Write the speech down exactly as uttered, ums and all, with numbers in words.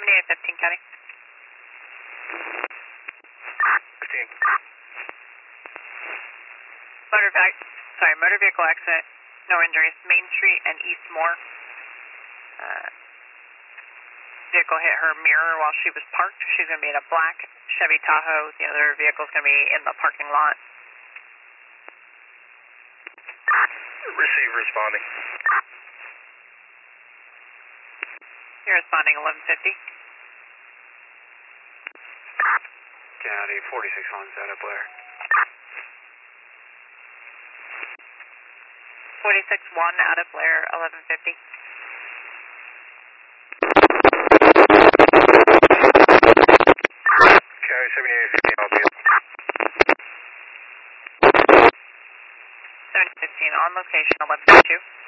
seventy-eight fifteen, County. fifteen. Motor vehicle, sorry, motor vehicle accident, no injuries, Main Street and East Moore. Uh, vehicle hit her mirror while she was parked. She's going to be in a black Chevy Tahoe. The other vehicle's going to be in the parking lot. Receive responding. You're responding eleven fifty. County forty-six one, out of Blair. forty-six one out of Blair, eleven fifty. County seventy-eight fifteen, I'll be seventy fifteen on location, eleven fifty-two.